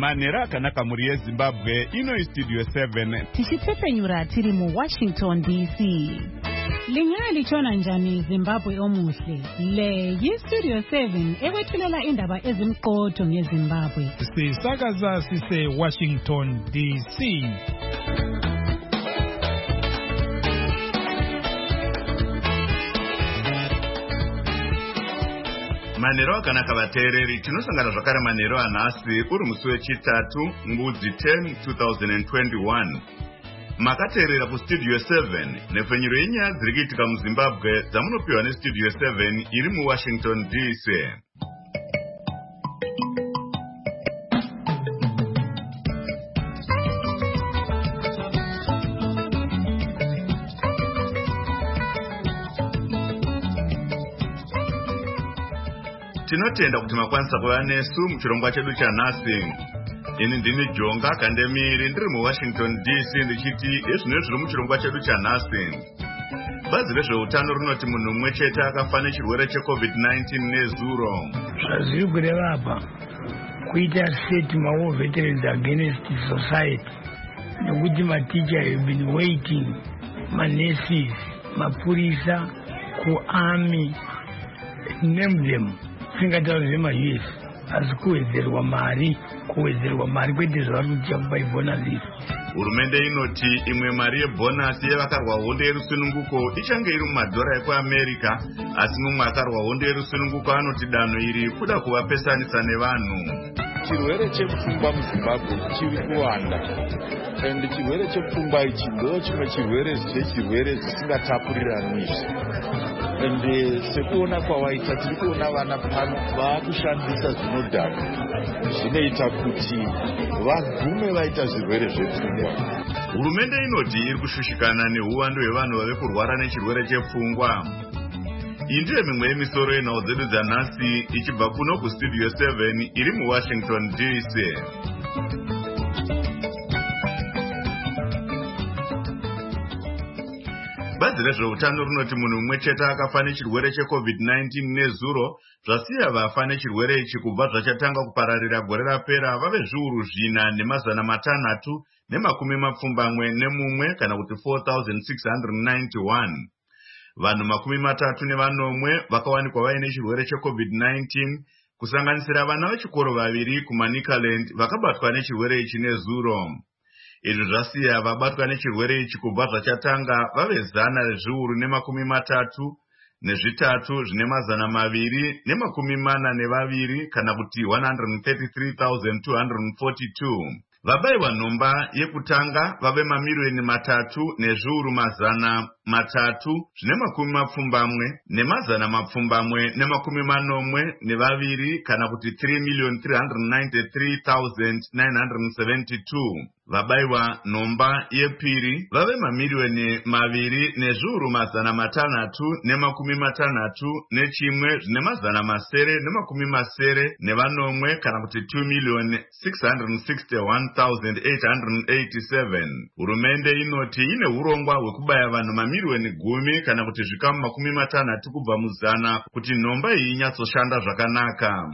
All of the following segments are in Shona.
manhero akanaka muri yezimbabwe. Ino Studio 7 tichitsepenyura tiri mu Washington DC. Lingali chona njani Zimbabwe omuhle. Le Studio 7 ekwethulela indaba ezimqotho ngeZimbabwe. Sisakaza sise Washington DC. Manhero akanaka vateereri, tinosangana zvakare manhero anhasi uri musi wechitatu ngudzi 10 2021. Makateerera kuStudio 7 nepfenyuro yenyaya dziri kuitika muZimbabwe dzamunopiwa neStudio 7 iri muWashington DC. Tinotenda kuti makwanisa kuva nesu muchirongwa chedu chanhasi. Ini ndini Jonga Kandemiri ndiri muWashington DC ndichiti ezvino zviri muchirongwa chedu chanhasi. Bazi rezveutano rinoti munhu mumwe chete akafa nechirwere cheCovid-19 nezuro. Zvazviri kureva apa kuita state mawo veterans against society. Nokuti maticha have been waiting, manurses, mapurisa, kuarmy, name them. Singatauri zvema-US asi kuwedzerwa mari kwete zvavari kuita kupa ibhonasi. Hurumende inoti imwe mari yebhonasi yevakarwa hondo yerusununguko ichange iri mumadhora ekuAmerica, asi mumwe akarwa hondo yerusununguko anoti danho iri kuda kuvapesanisa nevanhu. Chirwere chepfungwa muZimbabwe chiri kuwanda, ende chirwere chepfungwa ichi ndo chimwe chirwere zvisingatapurirani. Ende sekuona kwawaita tiri kuona vana pano vakushandisa zvinodhaka zvinoita kuti vagume vaita zvirwere zvepfungwa. Hurumende inoti iri kushushikana neuwando hwevanhu vave kurwara nechirwere chepfungwa. Iyi ndiyo mimwe yemisoro yenhau dzedu dzanhasi ichibva kuno kuStudio 7 iri muWashington DC. Bazi rezveutano rinoti munhu mumwe chete akafa nechirwere cheCovid-19 nezuro, zvasiya vafa nechirwere ichi kubva zvachatanga kupararira gore rapera vave zviuru 4,971 kana kuti 4,691. Vanhu 34 vakawanikwa vaine chirwere cheCovid-19 kusanganisira vana vechikoro 2 kuManicaland vakabatwa nechirwere ichi nezuro. Izvi zvasiya vabatwa nechirwere ichi kubva zvachatanga vave 133,242 kana kuti 133,242. Vabaiwa nhomba yekutanga vave 3,3,3,782 kana kuti 3,393,972. Vabaiwa nhomba yepiri vave 2,660,970 kana kuti 2,661,887. Hurumende inoti ine urongwa hwekubaya vanhu 10,000,000 kana kuti zvikamu 60 kubva muzana kuti nhomba iyi inyatsoshanda zvakanaka.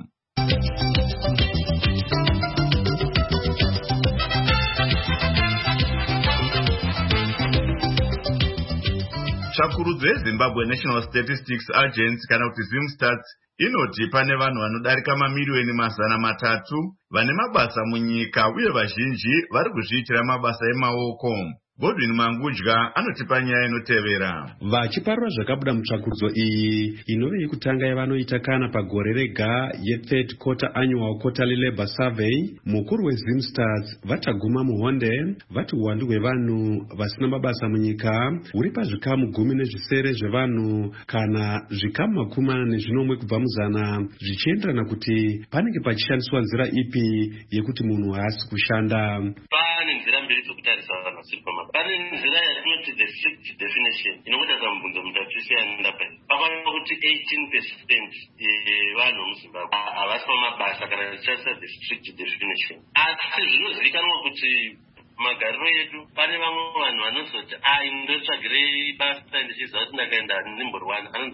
Tsvakurudzo yeZimbabwe National Statistics Agency kana kuti ZimStats inoti pane vanhu vanodarika 300,000,000 vane mabasa munyika uye vazhinji vari kuzviitira mabasa emaoko. Godwin Mangudya anotipa nyaya inotevera. Vachiparura zvakabuda mutsvakurudzo iyi inove yekutanga yavanoita kana pagore rega ye3rd quarter annual quarterly labor survey, mukuru weZimStats vataguma muhonde vati uwandu hwevanhu vasina mabasa munyika huri pazvikamu 10 zvevanhu kana zvikamu 40 kubva muzana, zvichienderana kuti panenge pachishandiswa nzira ipi yekuti munhu haasi kushanda. Pane nzira mbiri dzokutarisa vanhu vasiri pamabasa. Pane nzira yatinoti the strict definition inokuita zamubvunzo mutatu yaenda pasi. Pakanaka kuti 18% yevanhu muZimbabwe havasi pamabasa kana tichishandisa the strict definition. Asi zvinozivikanwa kuti magariro edu pane vamwe vanhu vanozoti ndotsvagirei basa ndichiziva kuti ndakaenda ndimbori1 anonzi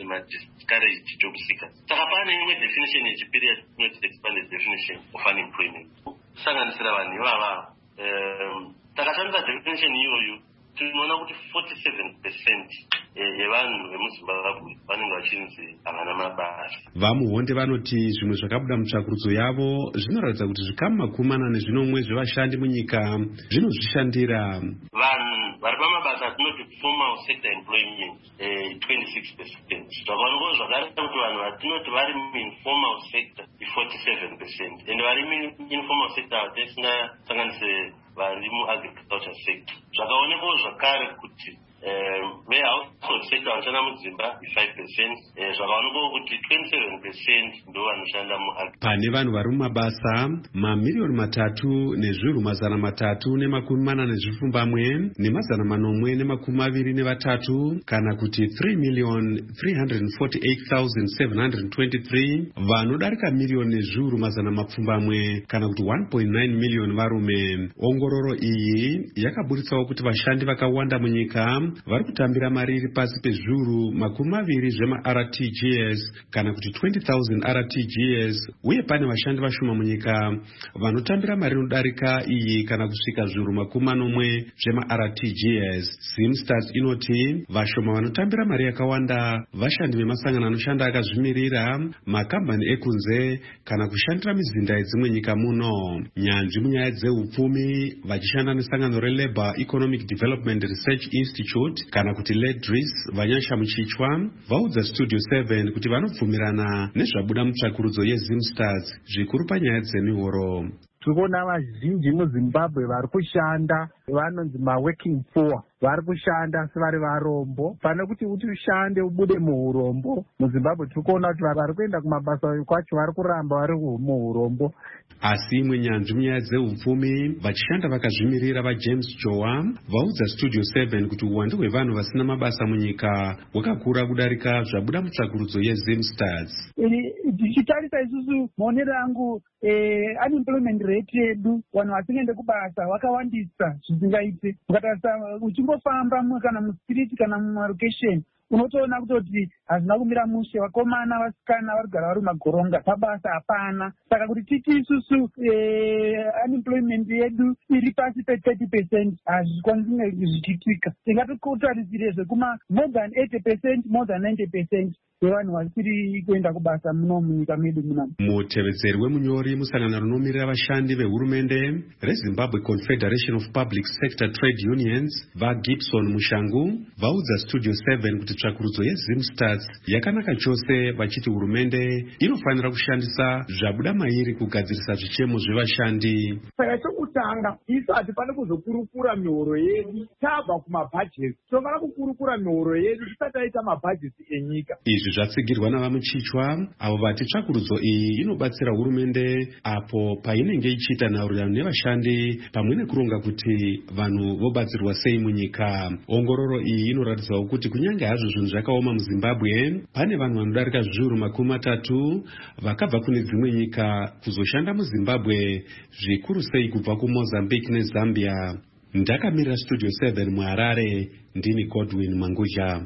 madiscouraged job seekers. Saka pane imwe definition yechipiri yatinoti expanded definition of unemployment. kusanganisira vanhu ivava takashandisa definition iyoyo tinoona kuti 47% yevanhu vemuzimbabwe vanenge vachinzi havana mabasa. Vamuhonde vanoti zvimwe zvakabuda mutsvakurudzo yavo zvinoratidza kuti zvikamu 40 zvevashandi munyika zvinozvishandira. Vanhu vari pamabasa tinoti formal sector employment 26%. Zvakaonekwa zvakare kuti vanhu vatinoti vari muinformal sector 47%, ende vari muinformal sector tisingasanganise vari muagriculture sector. Zvakaonekwa zvakare kuti vehousehold sector vanoshanda mudzimba 5%, zvakaonekwa kuti 27% ndo vanoshanda muagriculture. Pane vanhu vari mumabasa 3,3,3,823 kana kuti 3,348,723 vanodarika 1,000,000 kana kuti 1.9 million varume. Ongororo iyi yakaburitsawo kuti vashandi vakawanda munyika vari kutambira mari iri pasi pezviuru 20 zvema-RTGS kana kuti 20,000 RTGS, uye pane vashandi vashoma munyika vanotambira mari inodarika iyi kana kusvika zviuru 40 zvema-RTGS. Zimstars inoti vashoma vanotambira mari yakawanda vashandi vemasangano anoshanda akazvimirira, makambani ekunze kana kushandira mizinda yedzimwe nyika muno. Nyanzvi munyaya dzeupfumi vachishanda nesangano reLabour Economic Development Research Institute kana kuti LEDRIS vanyasha muchichwa vaudza Studio 7 kuti vanobvumirana nezvabuda mutsvakurudzo yeZimstars zvikuru panyaya dzemihoro. Tikuona vazhinji muZimbabwe vari kushanda vanonzi maworking poor, vari kushanda sevari varombo. Pane kuti ushande ubude muurombo muZimbabwe tirikuona kuti vari kuenda kumabasa kwacho vari kuramba vari muurombo. Asi imwe nyanzvi munyaya dzeupfumi vachishanda vakazvimirira vaJames Jowa vaudza Studio 7 kuti uwandu hwevanhu vasina mabasa munyika hwakakura kudarika zvabuda mutsvakurudzo yeZimstars. Tichitarisa isusu maonero angu unemployment rate yedu vanhu vasingaende kubasa vakawandisa zvisingaite. Ukatarisa uchingofamba kana mustriti kana mumarokesheni unotoona kutoti hazvina kumira mushe, vakomana vasikana vari kugara vari mumagoronga, pabasa hapana. Saka kuti titi isusu unemployment yedu iri pasi pe30% hazvikwanisi zvichiitika. Tingatotarisire zvekuma more than 80%, more than 90% yevanhu vasiri kuenda kubasa muno munyika medu muno. Mutevedzeri wemunyori musangano rinomirira vashandi vehurumende reZimbabwe Confederation of Public Sector Trade Unions vaGibson Mushangu vaudza Studio 7 kuti tsvakurudzo yeZimstars yakanaka chose, vachiti hurumende inofanira kushandisa zvabuda mairi kugadzirisa zvichemo zvevashandi. Saka chokutanga isu hatifani kuzokurukura mihoro yedu tabva kumabhajeti, tinofanira kukurukura mihoro yedu tisati taita mabhajeti enyika. Izvi zvatsigirwa navamuchichwa avo vati tsvakurudzo iyi inobatsira hurumende apo painenge ichiita nhaurirano nevashandi pamwe nekuronga kuti vanhu vobatsirwa sei munyika. Ongororo iyi inoratidzawo kuti kunyange hazvo zvinhu zvakaoma muZimbabwe, pane vanhu vanodarika zviuru 30 vakabva kune dzimwe nyika kuzoshanda muZimbabwe, zvikuru sei kubva kuMozambique neZambia. Ndakamirira Studio 7 muHarare, ndini Godwin Manguja.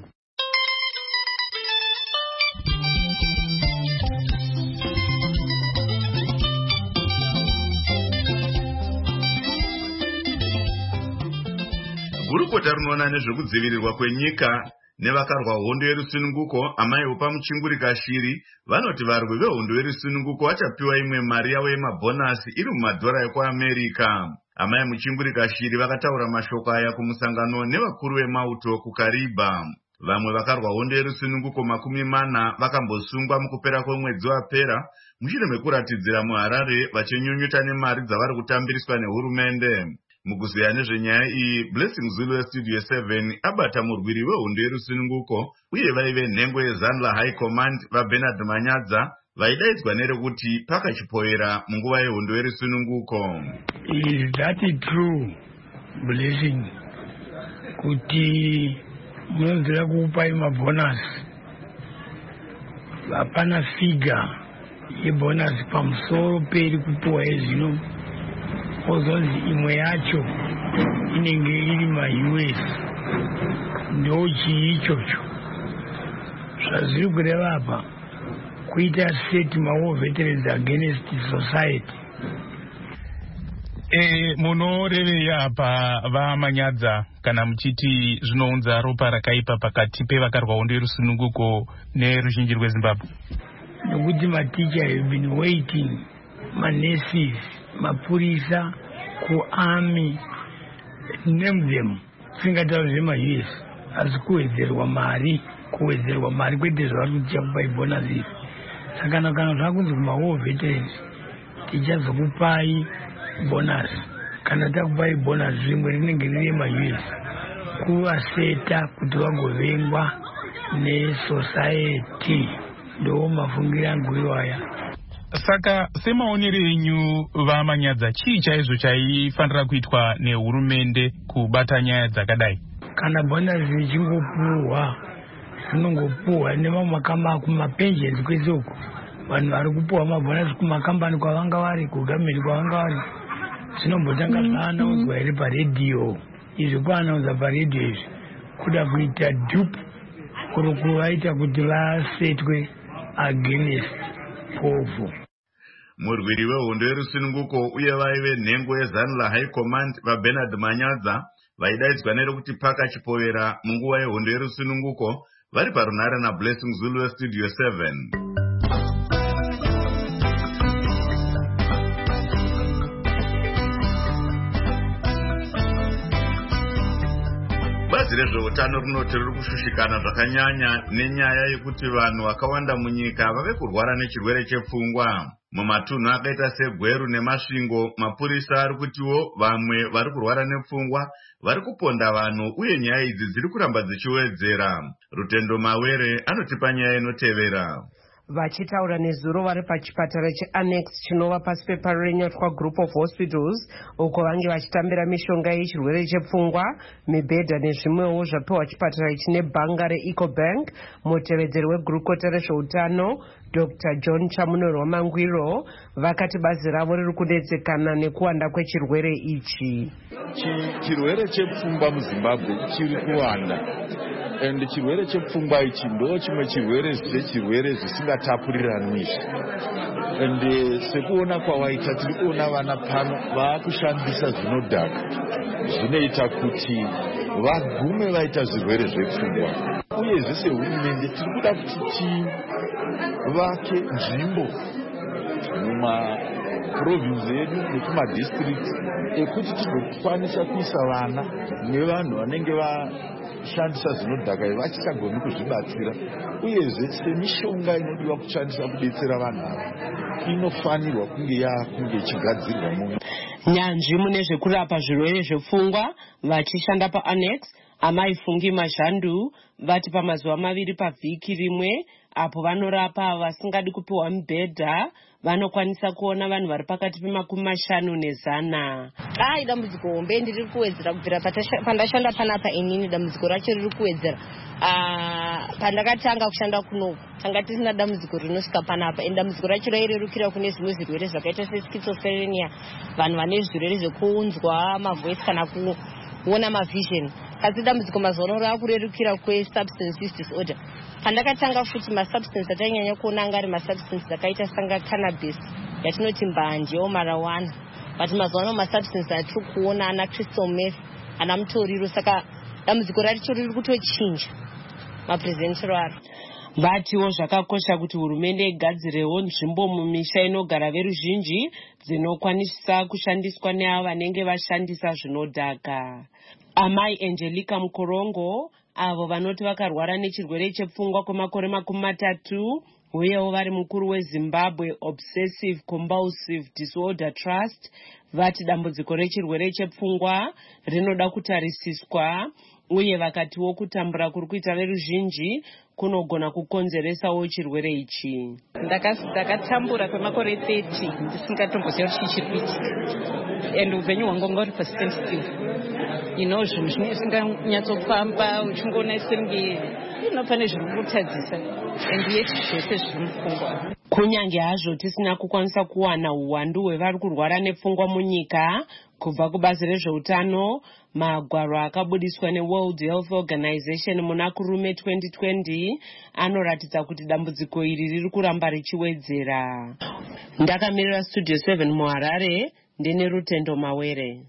Gurukota rinoona nezvekudzivirirwa kwenyika nevakarwa hondo yerusununguko amaiwo pamuchingurika shiri vanoti varwi vehondo yerusununguko vachapiwa imwe mari yavo yemabhonasi iri mumadhora ekuAmerika. Amai muchingurika shiri vakataura mashoko aya kumusangano nevakuru vemauto kuKariba. Vamwe vakarwa hondo yerusununguko 40 vakambosungwa mukupera kwemwedzi wapera mushure mekuratidzira muHarare vachinyunyuta nemari dzavari kutambiriswa nehurumende. Mukuziya nezvenyaya iyi, Blessing Zulu weStudio 7 abata murwiri wehondo yerusununguko uye vaive nhengo yeZanla High Command vaBernard Manyadza vaidaidzwa nerekuti pakachipoera munguva yehondo yerusununguko. Is that true, Blessing? Kuti munonzira kupa mabhonasi hapana figa yebhonasi pamusoro peri kupuwa ezvino ozonzi imwe yacho inenge iri maUS ndochii ichocho zvazviri kureva apa kuita seti mawo veterans against society. Munorevei apa vaManyadza kana muchiti zvinounza ropa rakaipa pakati pevakarwa hondo yerusununguko neruzhinji rweZimbabwe? Nokuti maticha have been waiting, manurses, mapurisa, kuarmy, name them, singatauri zvema-US, asi kuwedzerwa mari kwete zvavari kuti chakupai bonuses. Saka kana zvakunzi kuma-war veterans tichazokupai bonus, kana takupai bonus rimwe rinenge riri ma-US kuvaseta kuti vagovengwa nesociety. Ndo mafungiro angu iwaya. Saka semaonero enyu vaManyadza, chii chaizvo chaifanira kuitwa nehurumende kubata nyaya dzakadai? Kana bonus zichingopuhwa zvinongopuhwa kumapensions kwese uko. Vanhu vari kupuhwa mabonus kumakambani kwavanga vari, kugamiri kwavanga vari, zvinombotanga zvaanaudzwa here paredhiyo. Izvi kuanaudzwa paredhiyo izvi kuda kuita dupe kuri kuvaita kuti vasetwe against povo. Murwiri wehondo yerusununguko uye vaive nhengo yezanula high command vaBernard Manyadza vaidaidzwa nerekuti paka chipovera munguva yehondo yerusununguko vari parunhare naBlessing Zulu weStudio 7. Bazi rezveutano rinoti riri kushushikana zvakanyanya nenyaya yekuti vanhu vakawanda munyika vave kurwara nechirwere chepfungwa. Mumatunhu akaita seGweru neMasvingo, mapurisa ari kutiwo vamwe vari kurwara nepfungwa vari kuponda vanhu uye nyaya idzi dziri kuramba dzichiwedzera. Rutendo Mawere anotipa nyaya inotevera. Vachitaura nezuro vari pachipatara cheAnnex chinova pasi peparurenyotwa Group of Hospitals uko vange vachitambira mishonga yechirwere chepfungwa, mibhedha nezvimwewo zvapiwa chipatara chine bhanga reEcobank. Mutevedzeri wegurukota rezveutano Dr. John Chamunoro Mangwiro vakati bazi ravo riri kudetsekana nekuwanda kwechirwere ichi. Chirwere chepfungwa muZimbabwe chiri kuwanda. And chirwere chepfungwa ichi ndo chimwe chirwere zvisingatapurirani. And sekuona kwawaita tiri kuona vana pano vakushandisa zvinodhaka zvinoita kuti vagume vaita zvirwere zvepfungwa. Uyezve sehurumende tiri kuda kuti tivake nzvimbo mumaprovinsi edu nekumadistrict ekuti tigokwanisa kuisa vana nevanhu vanenge shandisa zvinodhaka vachikagoni kuzvibatsira. Uyezve semishonga inodiwa kushandisa kudetsera vanhu ava inofanirwa kunge ichigadzirwa muno. Nyanzvi mune zvekurapa zvirwere zvepfungwa vachishanda paAnnex Amai Fungi Mazhandu vati pamazuva 2 pavhiki rimwe apo vanorapa vasingadi kupiwa mibhedha vanokwanisa kuona vanhu vari pakati pe50 ne100. Dambudziko hombe ndiri kuwedzera kubvira pandashanda panapa inini. Dambudziko racho riri kuwedzera pandakatanga kushanda kuno tanga tisina dambudziko rinosvika panapa. Dambudziko racho rairerukira kune zvimwe zvirwere zvakaita seschizophrenia, vanhu vane zvirwere zvekuunzwa mavoice kana kuona mavision. Asi dambudziko mazuva ano rakurerukira kwesubstance use disorder. Pandakatanga futi masubstance atanyanya kuona anga ari masubstance akaita sanga cannabis yatinoti mbanje marijuana. But mazuva ano masubstance atiri kuona ana crystal meth, ana mutoriro. Saka dambudziko racho riri kutochinja mapresentero aro. Vatiwo zvakakosha kuti hurumende igadzirewo nzvimbo mumisha inogara veruzhinji dzinokwanisa kushandiswa neavo vanenge vashandisa zvinodhaka. Amai Angelica Mukorongo avo vanoti vakarwara nechirwere chepfungwa kwemakore 30 uyewo vari mukuru weZimbabwe Obsessive Compulsive Disorder Trust vati dambudziko rechirwere chepfungwa rinoda kutarisiswa uye vakatiwo kutambura kuri kuita veruzhinji kunogona kukonzeresawo chirwere ichi. Ndakatambura kwemakore 30 ndisingatomboziva kuti chiri kuitika, and upenyu hwangu ngori pasensitive. Zvinhu zvisinganyatsofamba uchingoona senge pane zviri kutadzisa, and yeti zvose zviri mupfungwa. Kunyange hazvo tisina kukwanisa kuwana uwandu hwevari kurwara nepfungwa munyika kubva kubazi rezveutano, magwaro akabudiswa neWorld Health Organization muna kurume 2020 anoratidza kuti dambudziko iri riri kuramba richiwedzera. Ndakamirira Studio 7 muHarare, ndini Rutendo Mawere.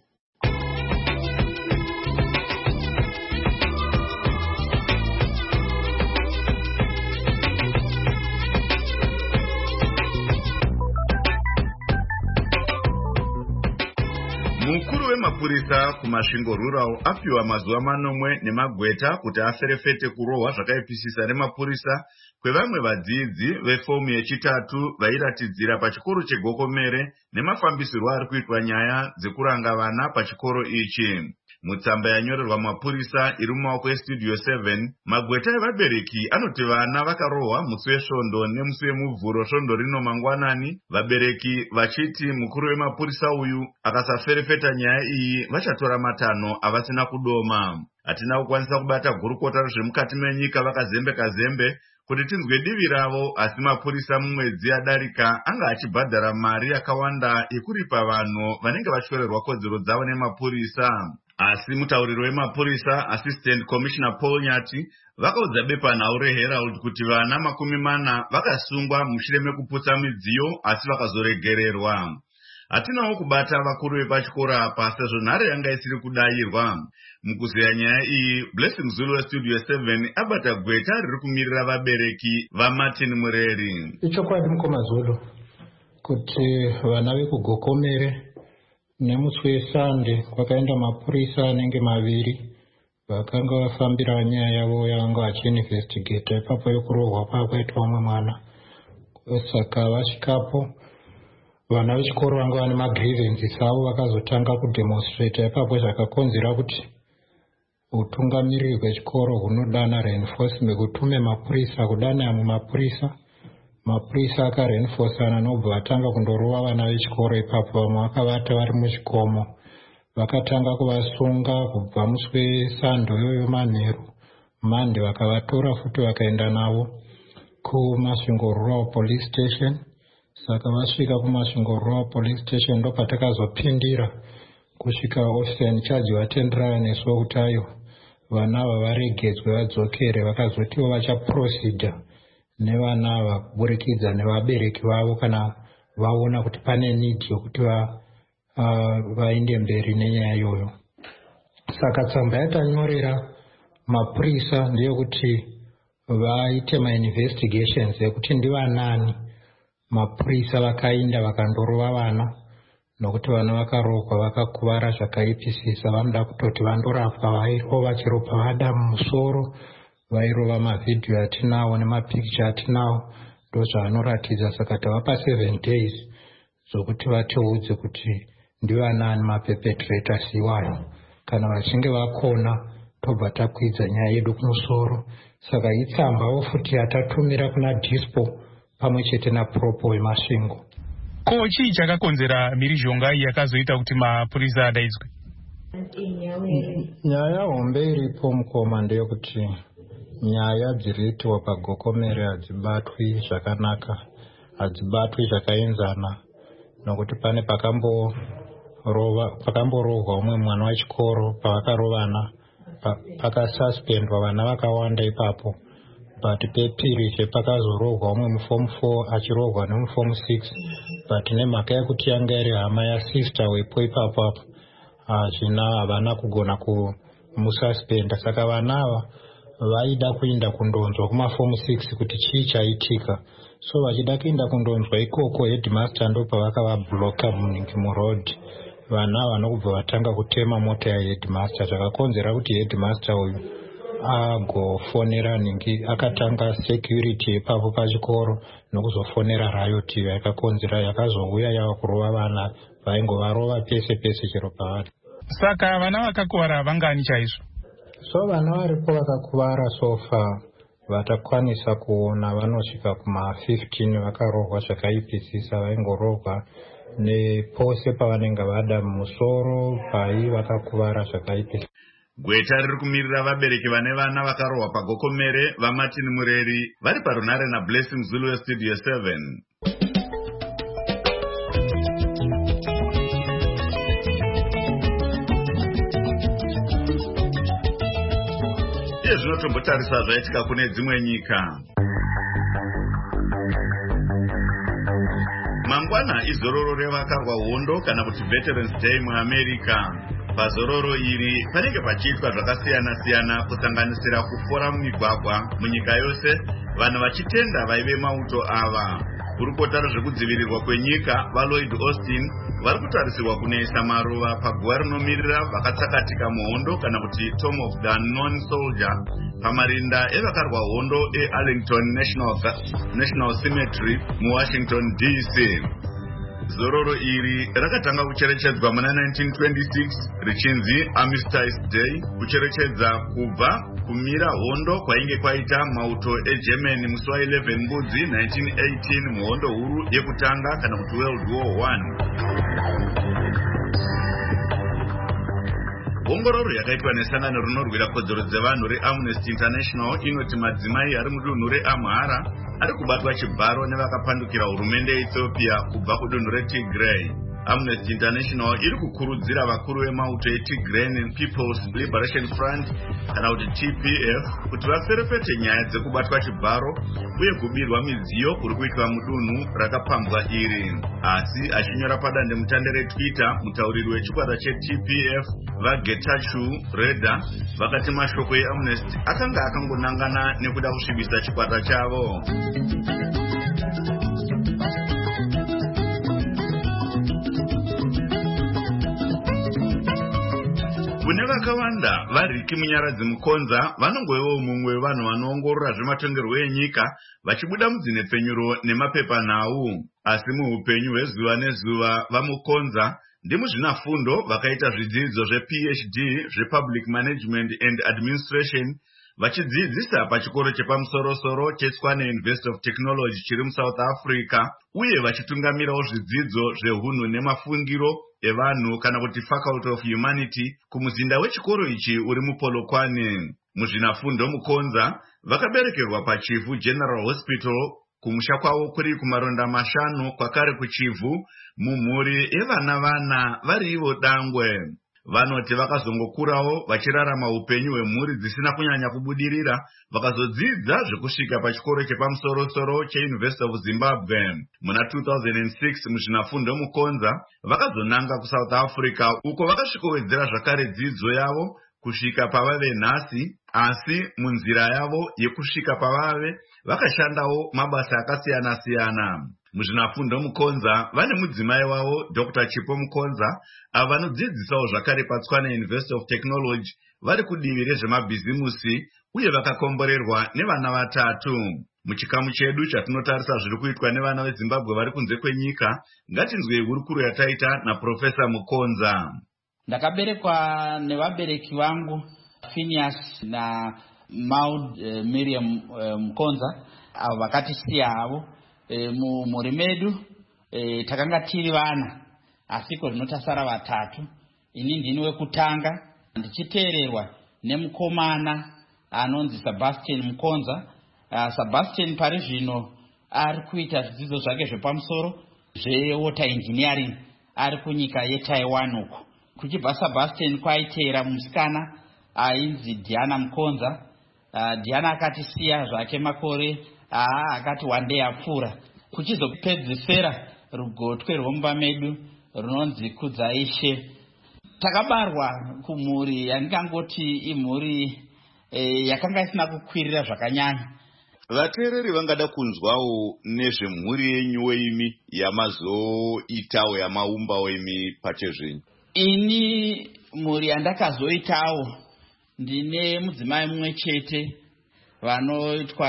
Mukuru wemapurisa kumasvingo rural apiwa mazuva manomwe nemagweta kuti aferefete kurohwa zvakaipisisa nemapurisa kwevamwe vadzidzi vefomu yechitatu vairatidzira pachikoro cheGokomere nemafambisirwo ari kuitwa nyaya dzekuranga vana pachikoro ichi. Mutsamba yanyorerwa mapurisa iri mumaoko eStudio 7, magweta evabereki anoti vana vakarohwa musi wesvondo nemusi wemuvhuro svondo rino mangwanani, vabereki vachiti mukuru wemapurisa uyu akasaferefeta nyaya iyi vachatora matanho avasina kudoma. Hatina kukwanisa kubata gurukota rezvemukati menyika vakazembe kuti tinzwe divi ravo, asi mapurisa mumwedzi yadarika anga achibhadhara mari yakawanda yekuripa vanhu vanenge vachorerwa kodzero dzavo nemapurisa. Asi mutauriri wemapurisa Assistant Commissioner Paul Nyati vakaudza bepanhau reHerald kuti vana 40 vakasungwa mushure mekuputsa midziyo asi vakazoregererwa. Hatinawo kubata vakuru vepachikora apa sezvo nhare yanga isiri kudayirwa. Mukuzeya nyaya iyi, Blessing Zulu weStudio 7 abata gweta riri kumirira vabereki vaMartin Mureri. Ichokwadi mukoma Zulu kuti vana vekuGokomere nemusi weSande kwakaenda mapurisa anenge 2 vakanga vafambira nyaya yavo yavanga vachiinvestigeta ipapo yokurohwa kwakaitwa umwe mwana. Saka vasvikapo vana vechikoro vanga vane magrievances avo vakazotanga kudemonstrata ipapo zvakakonzera kuti utungamiriri hwechikoro hunodana reinforcement kutume mapurisa kudana yamwe mapurisa akareinforcana nobva vatanga kundorova vana vechikoro ipapo. Vamwe vakavata vari muchikomo, vakatanga kuvasunga kubva musi weSando yoyo manheru. Mande vakavatora futi vakaenda navo kuMasvingo Rural Police Station. Saka vasvika kuMasvingo Rural Police Station ndopatakazopindira kusvika officer in charge vatendera nesuwo kuti ayo vana ava varegedzwe vadzokere. Vakazotiwo vachaproceda nevana ava kuburikidza nevabereki vavo kana vaona kuti pane need yokuti vaende mberi nenyaya iyoyo. Saka tsamba yatanyorera mapurisa ndeyekuti vaite mainvestigations ekuti ndivanani mapurisa vakainda vakandorova vana, nokuti vana vakarohwa vakakuvara zvakaipisisa. Vanoda kutoti vandorapwa, vairova chero pavada mumusoro, vairova mavhidhiyo atinawo nemapikicha atinawo, ndozvaanoratidza. Saka tavapa 7 days zvokuti vatiudze kuti ndivanani maperpetrators iwayo. Kana vachinge vakona tobva takwidza nyaya yedu kumusoro. Saka itsambawo futi yatatumira kuna Dispo pamwe chete naPropo weMasvingo. Ko chii chakakonzera mhirizhonga iyi yakazoita kuti mapurisa adaidzwe? Nyaya hombe iripo mukoma ndeyekuti nyaya dziriitwa paGokomere hadzibatwi zvakanaka, hadzibatwi zvakaenzana, nokuti pane pakamborohwa umwe mwana wechikoro. Pavakarovana pakasuspendwa vana vakawanda ipapo, but pepiri pakazorohwa umwe muform 4 achirohwa nemuform 6, but nemhaka yekuti yanga iri hama yasister wepo ipapo zvina havana kugona kumususpenda. Saka vana ava vaida kuenda kundonzwa kumaform 6 kuti chii chaitika. So vachida kuenda kundonzwa ikoko, headmaster ndopavakavabloka muroad. Vana vanobva vatanga kutema mota yaheadmaster, zvakakonzera kuti headmaster uyu agofonera akatanga security ipapo pachikoro nokuzofonera riot yakakonzera yakazouya yava kurova vana vaingovarova pese pese chero pavari. Saka vana vakakuvara vangani chaizvo? So vana varipo vakakuvara sofa vatakwanisa kuona vanosvika kuma-15 vakarohwa zvakaipisisa. Vaingorohwa nepose pavanenge vada mumusoro, pai vakakuvara zvakaipisisa. Gweta riri kumirira vabereki vane vana vakarohwa paGokomere vaMartin Mureri vari parunare naBlessing Zulu weStudio 7. Iye zvinotombotarisa zvaitika kune dzimwe nyika. mangwana izororo revakarwa hondo kana kuti Veterans Day muAmerica. Pazororo iri panenge pachiitwa zvakasiyana-siyana kusanganisira kufora mumigwagwa munyika yose, vanhu vachitenda vaive mauto ava. Kurukota rezvekudzivirirwa kwenyika vaLloyd Austin vari kutarisirwa kunoisa maruva paguva rinomirira vakatsakatika muhondo kana kuti Tomb of the Unknown Soldier pamarinda evakarwa hondo eArlington National Cemetery muWashington DC. Zororo iri rakatanga kucherechedzwa muna 1926 richinzi Armistice Day, kucherechedza kubva kumira hondo kwainge kwaita mauto eGermany musi wa11 Mbudzi 1918 muhondo huru yekutanga kana kuti World War I. Ongororo yakaitwa nesangano rinorwira kodzero dzevanhu reAmnesty International inoti madzimai ari mudunhu reAmhara ari kubatwa chibharo nevakapandukira hurumende yeEthiopia kubva kudunhu reTigray. Amnesty International iri kukurudzira vakuru vemauto eTigrayan People's Liberation Front kana kuti TPF kuti vaferefete nyaya dzekubatwa chibharo uye kubirwa midziyo kuri kuitwa mudunhu rakapambwa iri. Asi achinyora padandemutande reTwitter, mutauriri wechikwata cheTPF vaGetachew Reda vakati mashoko eAmnesty akanga akangonangana nekuda kusvibisa chikwata chavo. Kune vakawanda variki munyaradzi mukonza vanongovewo mumwe wevanhu vanoongorora zvematongerwo enyika vachibuda mudzinepfenyuro nemapepanhau. Asi muupenyu hwezuva nezuva vamukonza ndimuzvinafundo vakaita zvidzidzo zvePhD zvePublic Management and Administration vachidzidzisa pachikoro chepamusoro-soro cheTshwane University of Technology chiri muSouth Africa uye vachitungamirawo zvidzidzo zvehunhu nemafungiro evanhu kana kuti Faculty of Humanity kumuzinda wechikoro ichi uri muPolokwane. Muzvinafundo mukonza vakaberekerwa paChivu General Hospital kumusha kwavo kuri kumaronda mashanu kwakare kuChivu mumhuri yevana vari ivo dangwe. Vanoti vakazongokurawo vachirarama upenyu hwemhuri dzisina kunyanya kubudirira vakazodzidza zvekusvika pachikoro chepamusoro-soro cheUniversity of Zimbabwe. Muna 2006 muzvinafundo mukonza vakazonanga kuSouth Africa uko vakasvikowedzera zvakare dzidzo yavo kusvika pavave nhasi, asi munzira yavo yekusvika pavave vakashandawo mabasa akasiyana-siyana. Muzvinafundo mukonza vane mudzimai wavo Dr. Chipo Mukonza avo vanodzidzisawo zvakare paTshwane University of Technology vari kudivi rezvemabhizimusi uye vakakomborerwa nevana vatatu. Muchikamu chedu chatinotarisa zviri kuitwa nevana veZimbabwe vari kunze kwenyika, ngatinzwei hurukuro yataita naProfesa Mukonza. Ndakaberekwa nevabereki vangu Phineas na Maud Miriam Mukonza avo vakatisiya havo. Mumhuri medu takanga tiri vana asiko zvino tasara vatatu. Ini ndini wekutanga ndichiteererwa nemukomana anonzi Sebastian Mukonza. Sebastian pari zvino ari kuita zvidzidzo zvake zvepamusoro zvewater engineering ari kunyika yeTaiwan uko. Kuchibva Sebastian kwaiteera musikana ainzi Diana Mukonza. Diana akatisiya zvake makore akati wandei apfuura. Kuchizopedzisira rugotwe rwomumba medu runonzi Kudzaishe. Takabarwa kumhuri yandingangoti imhuri yakanga isina kukwirira zvakanyanya. Vateereri vangada kunzwawo nezvemhuri yenyu weimi yamazoitawo yamaumbawo imi pachezvenyu. Ini mhuri yandakazoitawo ndine mudzimai mumwe chete vanoitwa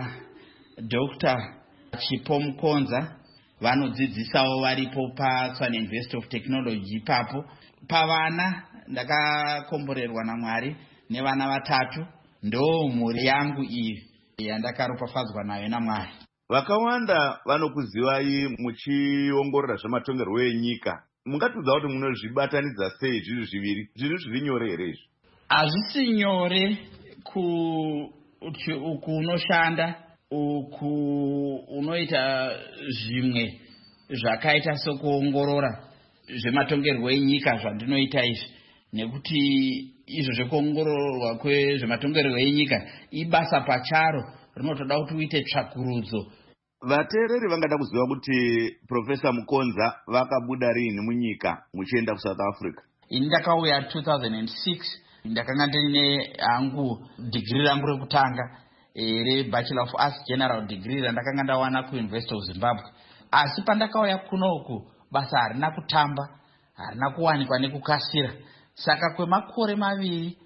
Dr. Chipo Mukonza, vanodzidzisawo varipo paTshwane University of Technology ipapo. Pavana ndakakomborerwa naMwari nevana vatatu. Ndo mhuri yangu iyi yandakaropafadzwa nayo naMwari. Vakawanda vanokuzivai muchiongorora zvematongerwo enyika. Mungatudza kuti munozvibatanidza sei zviri zviviri? Zviri nyore here izvi? Hazvisi nyore kunoshanda uku unoita zvimwe zvakaita sokuongorora zvematongerwo enyika zvandinoita izvi, nekuti izvo zvekuongororwa kwezvematongerwo enyika ibasa pacharo rinotoda kuti uite tsvakurudzo. vateereri vangada kuziva kuti Profesa Mukonza vakabuda rini munyika muchienda kuSouth Africa? Ndakauya 2006 ndakanga ndine hangu degree rangu rekutanga Bachelor of Arts General degree randakanga ndawana kuUniversity of Zimbabwe. Asi pandakauya kunoku basa harina kutamba, harina kuwanikwa nekukasira. Saka kwemakore maviri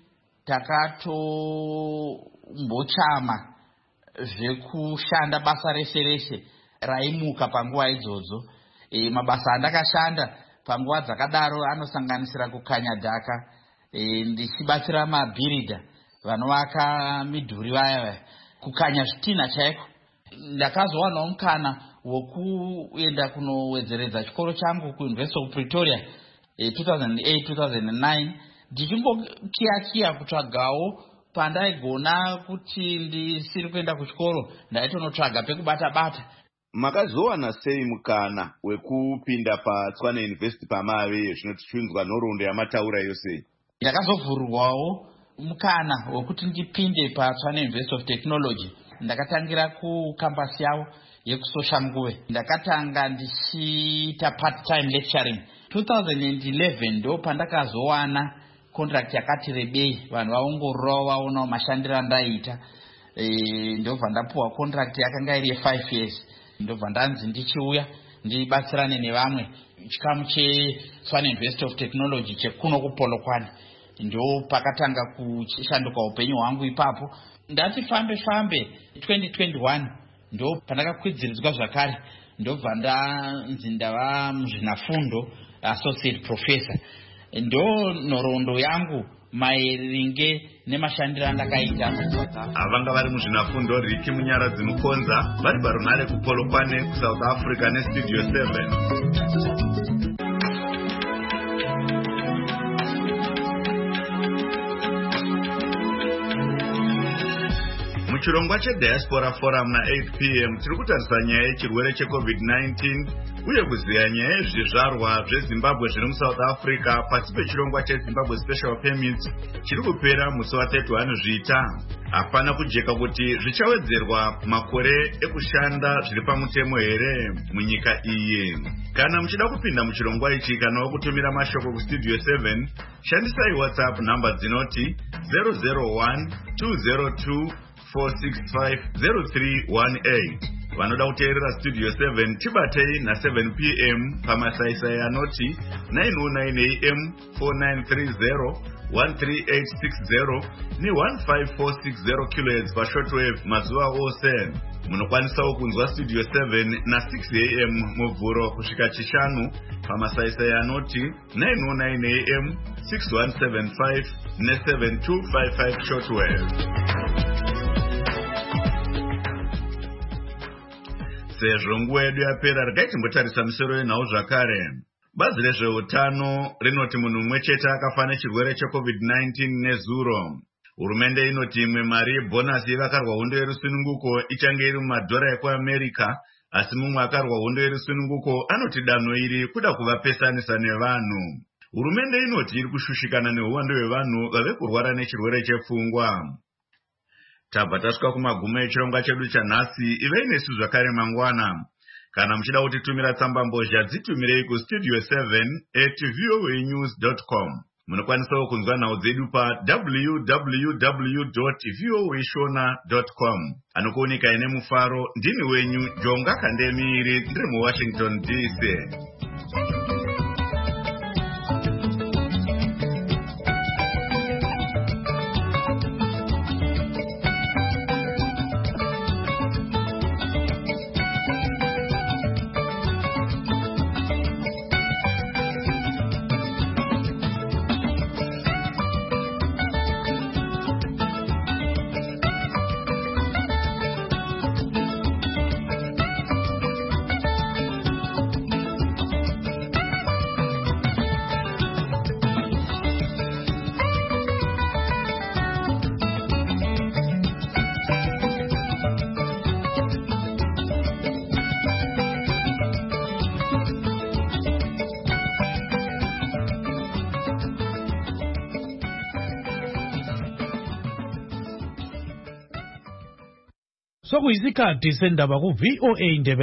takatombochama zvekushanda basa rese raimuka panguva idzodzo. Mabasa andakashanda panguva dzakadaro anosanganisira kukanya dhaka, ndichibatsira mabhiridha vanovaka midhuri vaya, kukanya zvitina chaiko. Ndakazowanawo mukana wokuenda kunowedzeredza chikoro changu kuUniversity of Pretoria 2008-2009 ndichimbokiya kutsvagawo pandaigona kuti ndisiri kuenda kuchikoro ndaitonotsvaga pekubata-bata. Makazowana sei mukana wekupinda paTshwane University pamave zvinotichunzwa nhoroondo yamataura yose? Ndakazovhurwawo mukana wekuti ndipinde paTshwane University of Technology. Ndakatangira kukampasi yavo yekusoshanguve. Ndakatanga ndichiita part-time lecturing. 2011 ndo pandakazowana contract yakati rebei, vanhu vaongorora vaonawo mashandiro andaiita. Ndobva ndapuwa contract yakanga iri 5 years. Ndobva ndanzi ndichiuya ndibatsirane nevamwe chikamu cheTshwane University of Technology chekuno kuPolokwane. Ndo pakatanga kushanduka upenyu hwangu ipapo. Ndati fambe 2021 ndo pandakakwidziridzwa zvakare, ndobva ndanzi ndava muzvinafundo associate professor. Ndo nhoroondo yangu maeringe nemashandiro andakaita. Avanga vari muzvinafundo Riki Munyaradzi Mukonza vari parunhare kuPolokwane kuSouth Africa neStudio 7. Muchirongwa cheDiaspora Forum na8 p.m. tiri kutarisa nyaya yechirwere cheCovid-19 uye kuziya nyaya yezvizvarwa zveZimbabwe zviri muSouth Africa pasi pechirongwa cheZimbabwe Special Permit chiri kupera musi wa31 Zvita. Hapana kujeka kuti zvichawedzerwa makore ekushanda zviri pamutemo here munyika iyi. Kana muchida kupinda muchirongwa ichi kana wakutumira mashoko kuStudio 7, shandisai WhatsApp namba dzinoti 001 202 465-0318. Vanoda kuteerera Studio 7 tibatei na7 p.m. pamasaisai anoti 909 am 4930 13860 ne15460 kHz pashortwave mazuva ose. Munokwanisawo kunzwa Studio 7 na6 am muvhuro kusvika chishanu pamasaisai anoti 909 am 6175 ne7255 shortwave. Sezvo nguva yedu yapera, regai timbotarisa misoro yenhau zvakare. Bazi rezveutano rinoti munhu mumwe chete akafa nechirwere cheCovid-19 nezuro. Hurumende inoti imwe mari yebhonasi yevakarwa hondo yerusununguko ichange iri mumadhora ekuAmerica, asi mumwe akarwa hondo yerusununguko anoti danho iri kuda kuvapesanisa nevanhu. Hurumende inoti iri kushushikana nehuwando hwevanhu vave kurwara nechirwere chepfungwa. Tabva tasvika kumagumo echirongwa chedu chanhasi. Ivei nesu zvakare mangwana. Kana muchida kutitumira tsamba mbozha dzitumirei kuStudio 7@voanews.com. Munokwanisawo kunzwa nhau dzedu pa www.voashona.com. Anokuoneka ine mufaro ndini wenyu Jonga Kandemiri ndiri muWashington DC. sokuyisikhathi sendaba ku-VOA Ndebele.